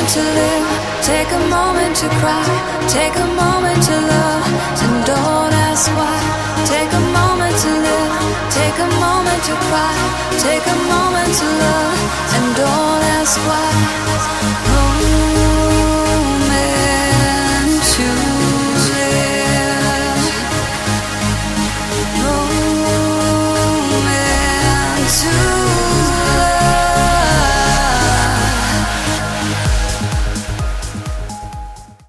moment to live, take a moment to cry, take a moment to love, and don't ask why. Take a moment to live, take a moment to cry, take a moment to love, and don't ask why. Oh.